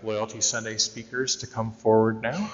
Loyalty Sunday speakers to come forward now.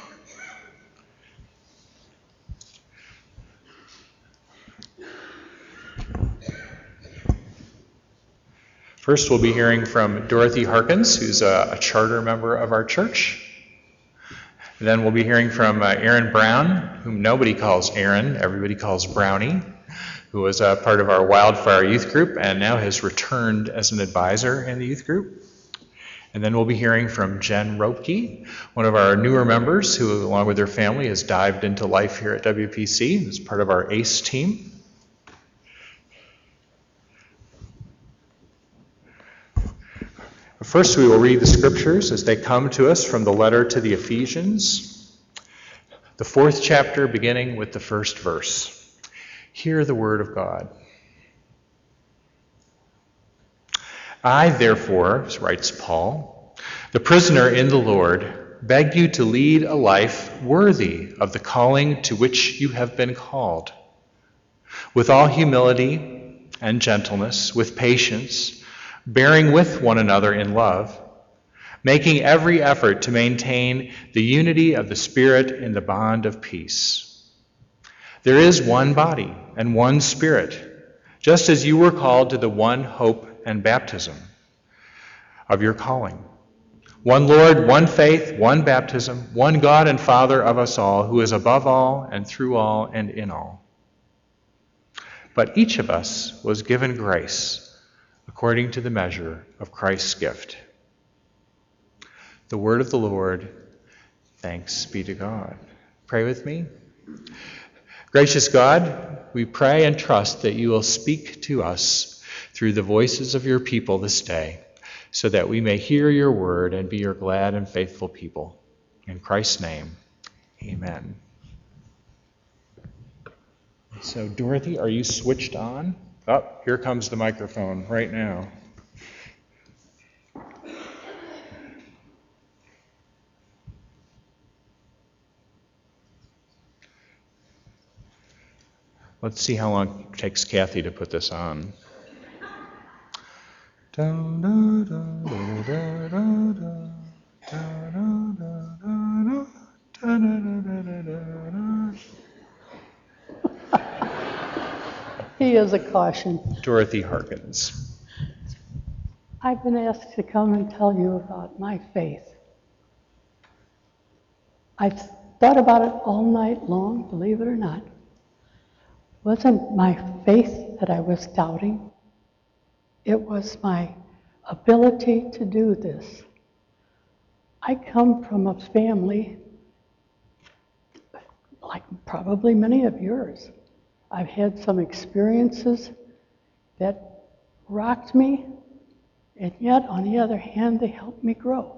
First, we'll be hearing from Dorothy Harkins, who's a charter member of our church. Then we'll be hearing from Aaron Brown, whom nobody calls Aaron, everybody calls Brownie, who was a part of our Wildfire Youth Group and now has returned as an advisor in the youth group. And then we'll be hearing from Jen Ropke, one of our newer members who, along with her family, has dived into life here at WPC as part of our ACE team. First, we will read the scriptures as they come to us from the letter to the Ephesians, the 4th chapter, beginning with the 1st verse. Hear the word of God. I, therefore, writes Paul, the prisoner in the Lord, beg you to lead a life worthy of the calling to which you have been called, with all humility and gentleness, with patience, bearing with one another in love, making every effort to maintain the unity of the Spirit in the bond of peace. There is one body and one Spirit, just as you were called to the one hope and baptism of your calling. One Lord, one faith, one baptism, one God and Father of us all, who is above all and through all and in all. But each of us was given grace according to the measure of Christ's gift. The word of the Lord. Thanks be to God. Pray with me. Gracious God, we pray and trust that you will speak to us through the voices of your people this day, so that we may hear your word and be your glad and faithful people. In Christ's name, amen. So, Dorothy, are you switched on? Oh, here comes the microphone right now. Let's see how long it takes Kathy to put this on. He is a caution. Dorothy Harkins. I've been asked to come and tell you about my faith. I've thought about it all night long, believe it or not. It wasn't my faith that I was doubting. It was my ability to do this. I come from a family, like probably many of yours. I've had some experiences that rocked me, and yet, on the other hand, they helped me grow.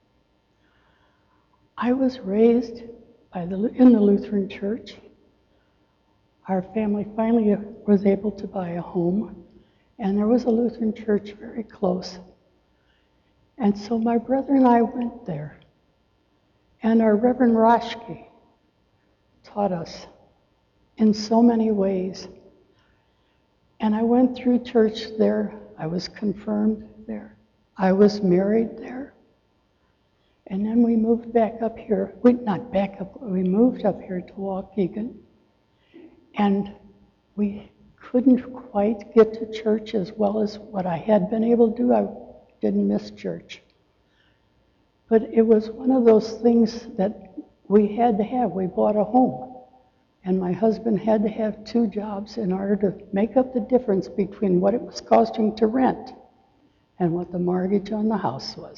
I was raised in the Lutheran Church. Our family finally was able to buy a home, and there was a Lutheran church very close. And so my brother and I went there, and our Reverend Roschke taught us in so many ways. And I went through church there. I was confirmed there. I was married there. And then we moved back up here. We moved up here to Waukegan. And we couldn't quite get to church as well as what I had been able to do. I didn't miss church. But it was one of those things that we had to have. We bought a home. And my husband had to have 2 jobs in order to make up the difference between what it was costing to rent and what the mortgage on the house was.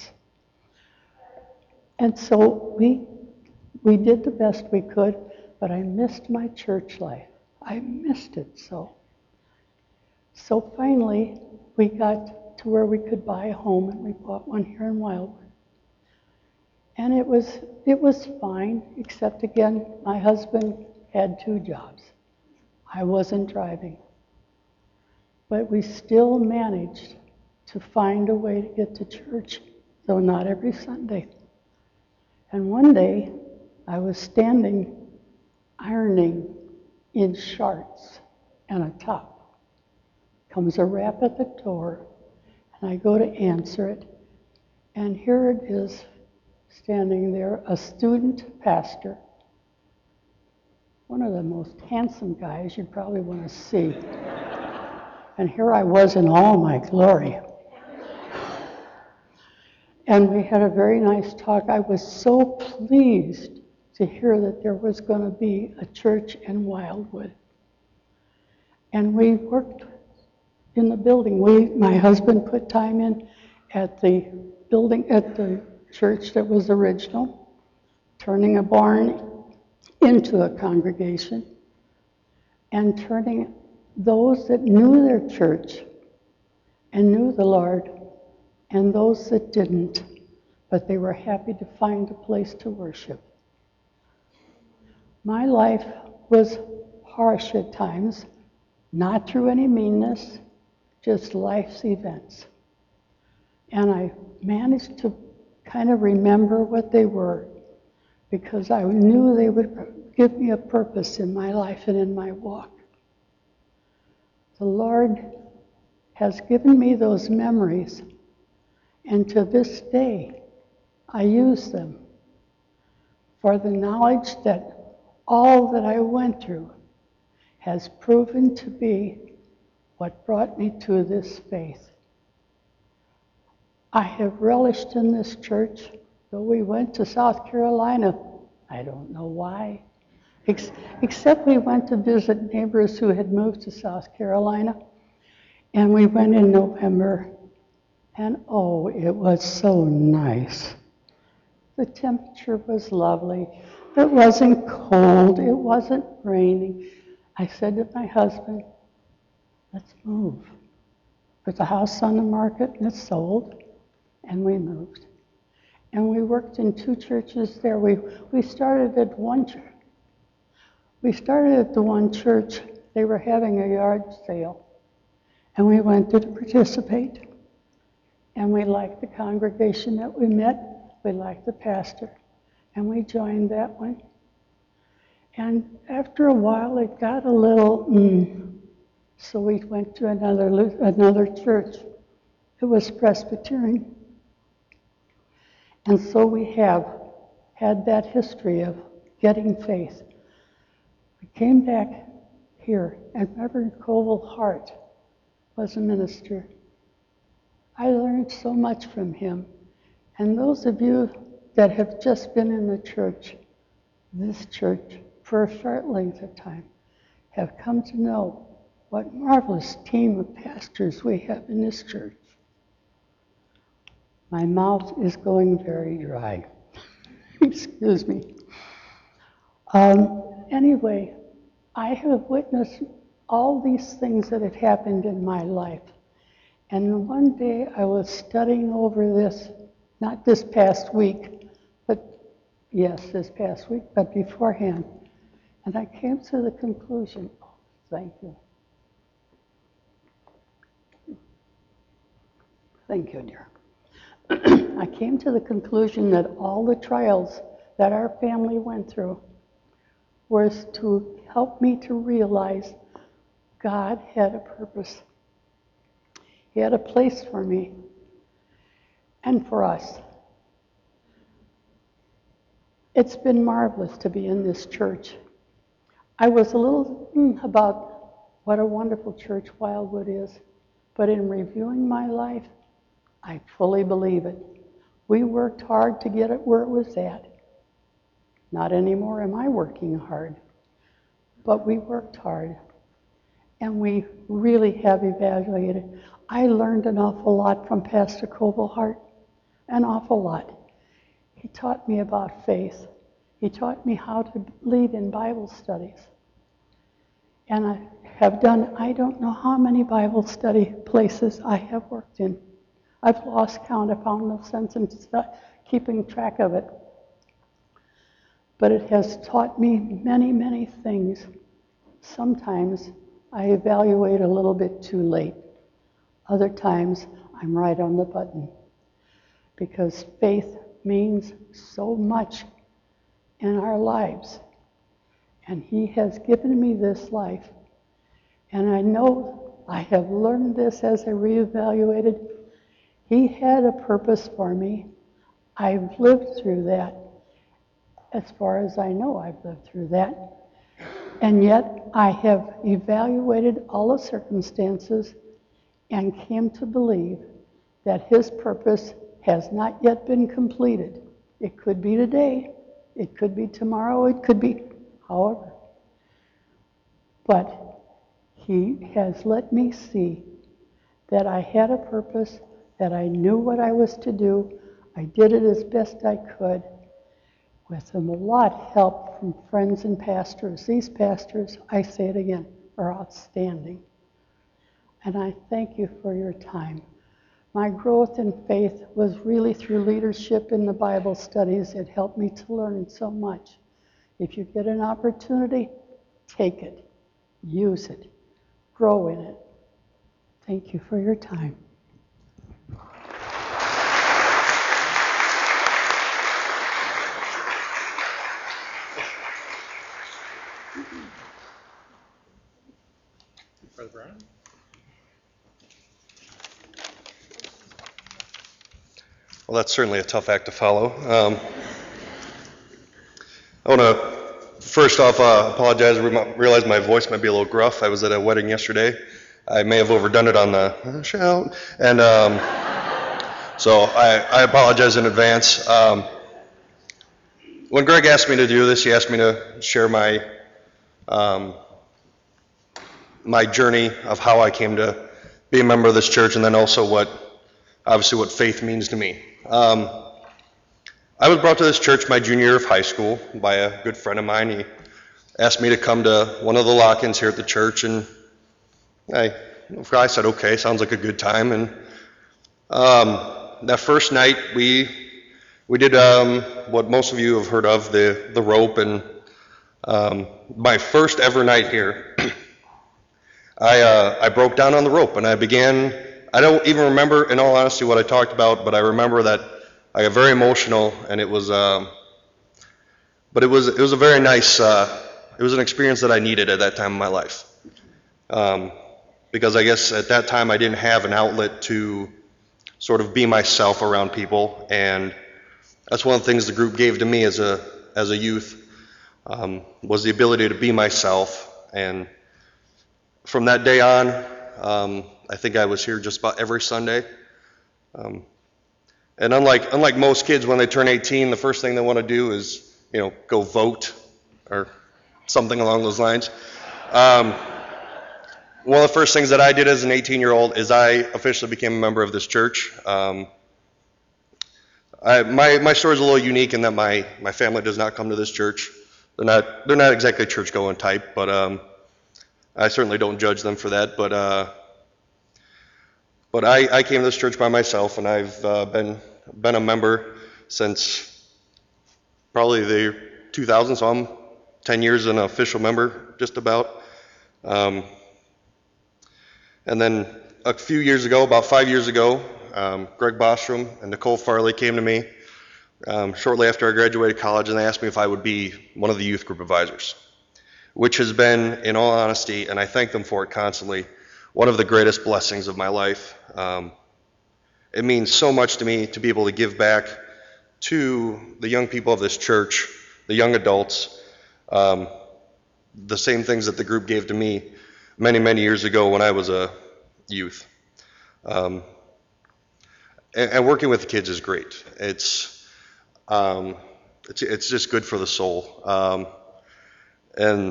And so we did the best we could, but I missed my church life. I missed it so. So finally, we got to where we could buy a home, and we bought one here in Wildwood. And it was fine, except again, my husband had 2 jobs. I wasn't driving. But we still managed to find a way to get to church, though not every Sunday. And one day, I was standing ironing in shorts and a top. Comes a rap at the door, and I go to answer it, and here it is, standing there, a student pastor, one of the most handsome guys you'd probably want to see. And here I was in all my glory. And we had a very nice talk. I was so pleased to hear that there was going to be a church in Wildwood. And we worked in the building. My husband put time in at the building, at the church that was original, turning a barn into a congregation, and turning those that knew their church and knew the Lord, and those that didn't, but they were happy to find a place to worship. My life was harsh at times, not through any meanness, just life's events. And I managed to kind of remember what they were, because I knew they would give me a purpose in my life and in my walk. The Lord has given me those memories, and to this day, I use them for the knowledge that all that I went through has proven to be what brought me to this faith. I have relished in this church, though we went to South Carolina. I don't know why, except we went to visit neighbors who had moved to South Carolina, and we went in November, and oh, it was so nice. The temperature was lovely. It wasn't cold. It wasn't raining. I said to my husband, let's move. Put the house on the market, and it's sold, and we moved. And we worked in 2 churches there. We started at one church. We started at the one church. They were having a yard sale, and we went to participate. And we liked the congregation that we met. We liked the pastor, and we joined that one. And after a while, it got a little, so we went to another church. It was Presbyterian. And so we have had that history of getting faith. We came back here, and Reverend Koval Hart was a minister. I learned so much from him. And those of you that have just been in the church, this church, for a short length of time, have come to know what marvelous team of pastors we have in this church. My mouth is going very dry. Excuse me. Anyway, I have witnessed all these things that have happened in my life. And one day I was studying over this, not this past week, but yes, this past week, but beforehand. And I came to the conclusion, thank you. Thank you, dear. I came to the conclusion that all the trials that our family went through was to help me to realize God had a purpose. He had a place for me and for us. It's been marvelous to be in this church. I was a little about what a wonderful church Wildwood is, but in reviewing my life, I fully believe it. We worked hard to get it where it was at. Not anymore am I working hard, but we worked hard, and we really have evaluated. I learned an awful lot from Pastor Koval Hart, an awful lot. He taught me about faith. He taught me how to lead in Bible studies. And I have done, I don't know how many Bible study places I have worked in. I've lost count. I found no sense in keeping track of it. But it has taught me many, many things. Sometimes I evaluate a little bit too late. Other times I'm right on the button. Because faith means so much in our lives. And He has given me this life. And I know I have learned this as I reevaluated. He had a purpose for me. I've lived through that. As far as I know, I've lived through that. And yet, I have evaluated all the circumstances and came to believe that His purpose has not yet been completed. It could be today, it could be tomorrow, it could be however. But He has let me see that I had a purpose, that I knew what I was to do. I did it as best I could, with a lot of help from friends and pastors. These pastors, I say it again, are outstanding. And I thank you for your time. My growth in faith was really through leadership in the Bible studies. It helped me to learn so much. If you get an opportunity, take it, use it, grow in it. Thank you for your time. Brother Brian? Well, that's certainly a tough act to follow. I want to first off apologize. I realize my voice might be a little gruff. I was at a wedding yesterday. I may have overdone it on the shout, and so I apologize in advance. When Greg asked me to do this, he asked me to share my my journey of how I came to be a member of this church, and then also what faith means to me. I was brought to this church my junior year of high school by a good friend of mine. He asked me to come to one of the lock-ins here at the church, and I said, okay, sounds like a good time. And that first night, we did what most of you have heard of, the rope. And my first ever night here, I broke down on the rope, and I don't even remember, in all honesty, what I talked about, but I remember that I got very emotional, and it was a very nice, it was an experience that I needed at that time in my life. Because I guess at that time I didn't have an outlet to sort of be myself around people, and that's one of the things the group gave to me as a youth, was the ability to be myself. And from that day on, I think I was here just about every Sunday. And unlike most kids, when they turn 18, the first thing they want to do is, go vote or something along those lines. One of the first things that I did as an 18-year-old is I officially became a member of this church. My story is a little unique in that my family does not come to this church. They're not exactly church-going type, but I certainly don't judge them for that. But I came to this church by myself, and I've been a member since probably the 2000s, so I'm 10 years an official member, just about. And then a few years ago, about 5 years ago, Greg Bostrom and Nicole Farley came to me shortly after I graduated college, and they asked me if I would be one of the youth group advisors, which has been, in all honesty, and I thank them for it constantly, one of the greatest blessings of my life. It means so much to me to be able to give back to the young people of this church, the young adults, the same things that the group gave to me many, many years ago when I was a youth. And working with the kids is great. It's just good for the soul. And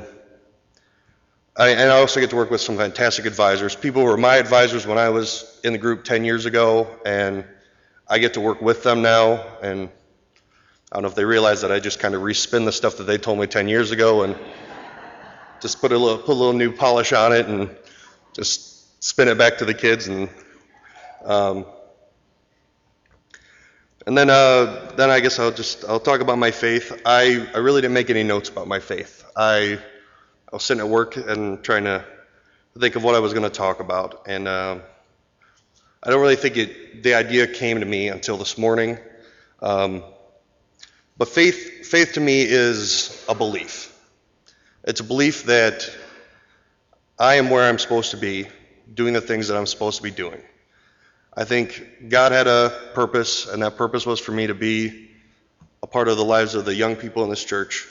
I also get to work with some fantastic advisors. People who were my advisors when I was in the group 10 years ago, and I get to work with them now. And I don't know if they realize that I just kind of respin the stuff that they told me 10 years ago and just put a little new polish on it and just spin it back to the kids. And then I guess I'll talk about my faith. I really didn't make any notes about my faith. I was sitting at work and trying to think of what I was going to talk about, and I don't really think the idea came to me until this morning. But faith to me is a belief. It's a belief that I am where I'm supposed to be, doing the things that I'm supposed to be doing. I think God had a purpose, and that purpose was for me to be a part of the lives of the young people in this church,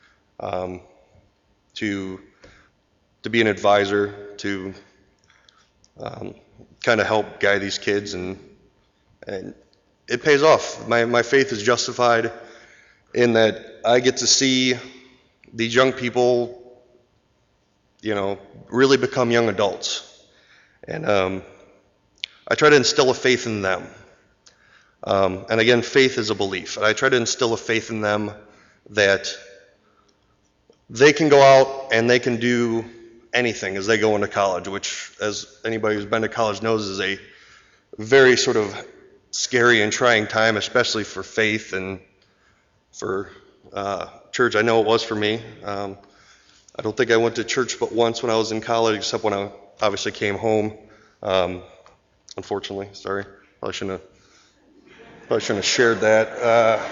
to be an advisor, to kind of help guide these kids, and it pays off. My faith is justified in that I get to see these young people, really become young adults. And I try to instill a faith in them. And again, faith is a belief. And I try to instill a faith in them that they can go out and they can do anything as they go into college, which, as anybody who's been to college knows, is a very sort of scary and trying time, especially for faith and for church. I know it was for me. I don't think I went to church but once when I was in college, except when I obviously came home. Unfortunately, sorry. Probably shouldn't have shared that.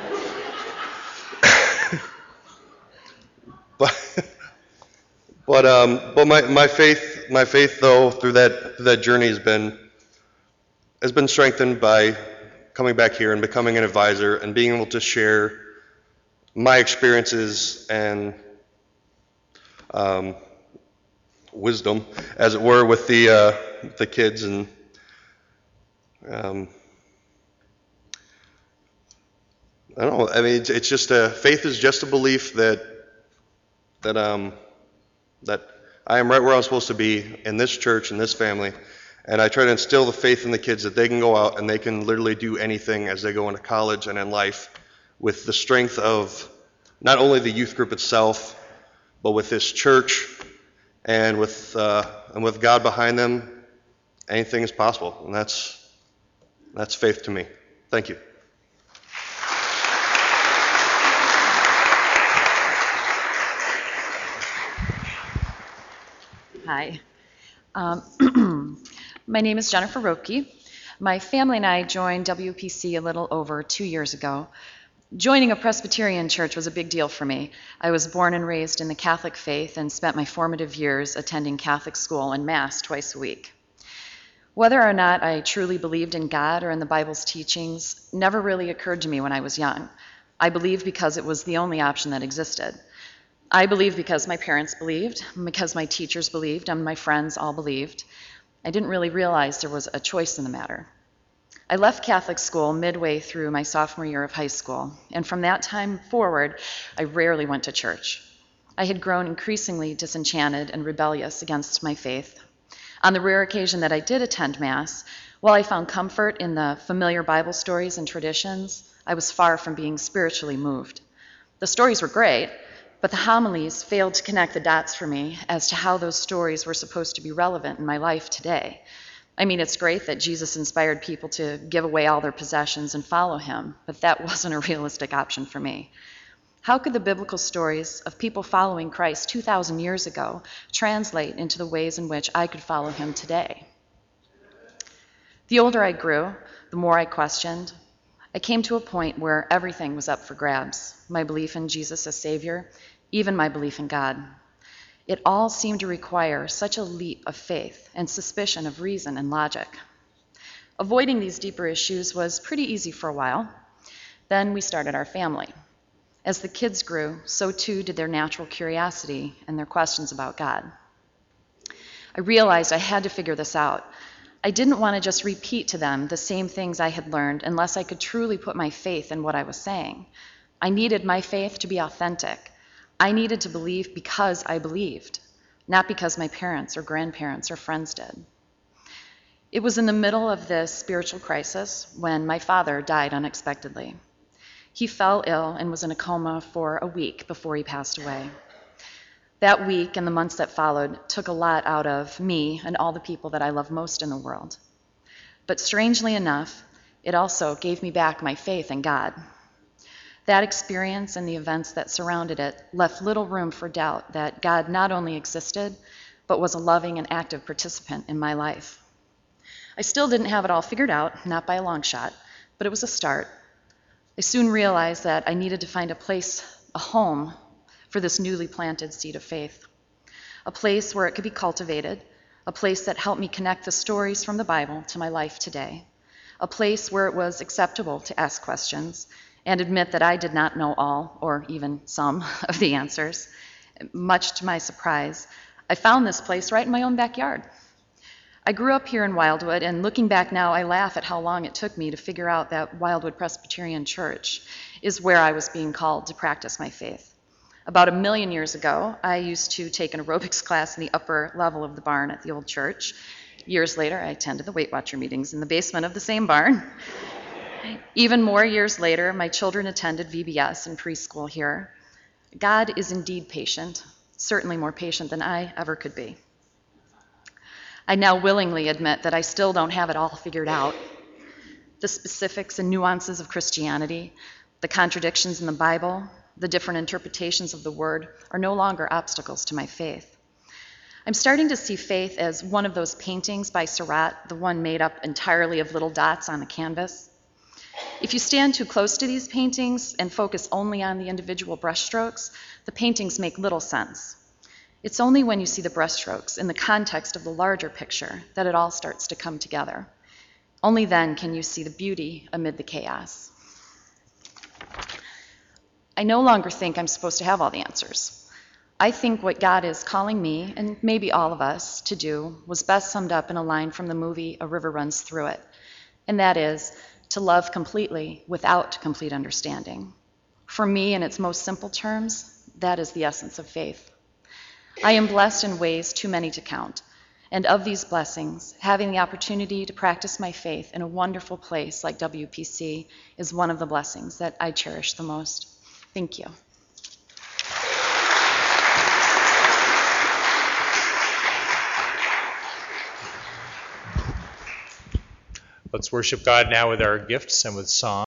But my faith though through that journey has been strengthened by coming back here and becoming an advisor and being able to share my experiences and wisdom, as it were, with the kids. And I don't know. I mean, it's just faith is just a belief that I am right where I'm supposed to be in this church, in this family, and I try to instill the faith in the kids that they can go out and they can literally do anything as they go into college and in life, with the strength of not only the youth group itself, but with this church and with God behind them. Anything is possible, and that's faith to me. Thank you. Hi. My name is Jennifer Ropke. My family and I joined WPC a little over 2 years ago. Joining a Presbyterian church was a big deal for me. I was born and raised in the Catholic faith and spent my formative years attending Catholic school and Mass twice a week. Whether or not I truly believed in God or in the Bible's teachings never really occurred to me when I was young. I believed because it was the only option that existed. I believed because my parents believed, because my teachers believed, and my friends all believed. I didn't really realize there was a choice in the matter. I left Catholic school midway through my sophomore year of high school, and from that time forward, I rarely went to church. I had grown increasingly disenchanted and rebellious against my faith. On the rare occasion that I did attend Mass, while I found comfort in the familiar Bible stories and traditions, I was far from being spiritually moved. The stories were great, but the homilies failed to connect the dots for me as to how those stories were supposed to be relevant in my life today. I mean, it's great that Jesus inspired people to give away all their possessions and follow him, but that wasn't a realistic option for me. How could the biblical stories of people following Christ 2,000 years ago translate into the ways in which I could follow him today? The older I grew, the more I questioned. I came to a point where everything was up for grabs. My belief in Jesus as Savior, even my belief in God. It all seemed to require such a leap of faith and suspicion of reason and logic. Avoiding these deeper issues was pretty easy for a while. Then we started our family. As the kids grew, so too did their natural curiosity and their questions about God. I realized I had to figure this out. I didn't want to just repeat to them the same things I had learned unless I could truly put my faith in what I was saying. I needed my faith to be authentic. I needed to believe because I believed, not because my parents or grandparents or friends did. It was in the middle of this spiritual crisis when my father died unexpectedly. He fell ill and was in a coma for a week before he passed away. That week and the months that followed took a lot out of me and all the people that I love most in the world. But strangely enough, it also gave me back my faith in God. That experience and the events that surrounded it left little room for doubt that God not only existed, but was a loving and active participant in my life. I still didn't have it all figured out, not by a long shot, but it was a start. I soon realized that I needed to find a place, a home, for this newly planted seed of faith. A place where it could be cultivated, a a place that helped me connect the stories from the Bible to my life today, a place where it was acceptable to ask questions and admit that I did not know all, or even some, of the answers. Much to my surprise, I found this place right in my own backyard. I grew up here in Wildwood, and looking back now, I laugh at how long it took me to figure out that Wildwood Presbyterian Church is where I was being called to practice my faith. About 1 million years ago, I used to take an aerobics class in the upper level of the barn at the old church. Years later, I attended the Weight Watcher meetings in the basement of the same barn. Even more years later, my children attended VBS and preschool here. God is indeed patient, certainly more patient than I ever could be. I now willingly admit that I still don't have it all figured out. The specifics and nuances of Christianity, the contradictions in the Bible, the different interpretations of the Word are no longer obstacles to my faith. I'm starting to see faith as one of those paintings by Seurat, the one made up entirely of little dots on a canvas. If you stand too close to these paintings and focus only on the individual brushstrokes, the paintings make little sense. It's only when you see the brushstrokes in the context of the larger picture that it all starts to come together. Only then can you see the beauty amid the chaos. I no longer think I'm supposed to have all the answers. I think what God is calling me, and maybe all of us, to do was best summed up in a line from the movie A River Runs Through It, and that is to love completely without complete understanding. For me, in its most simple terms, that is the essence of faith. I am blessed in ways too many to count, and of these blessings, having the opportunity to practice my faith in a wonderful place like WPC is one of the blessings that I cherish the most. Thank you. Let's worship God now with our gifts and with song.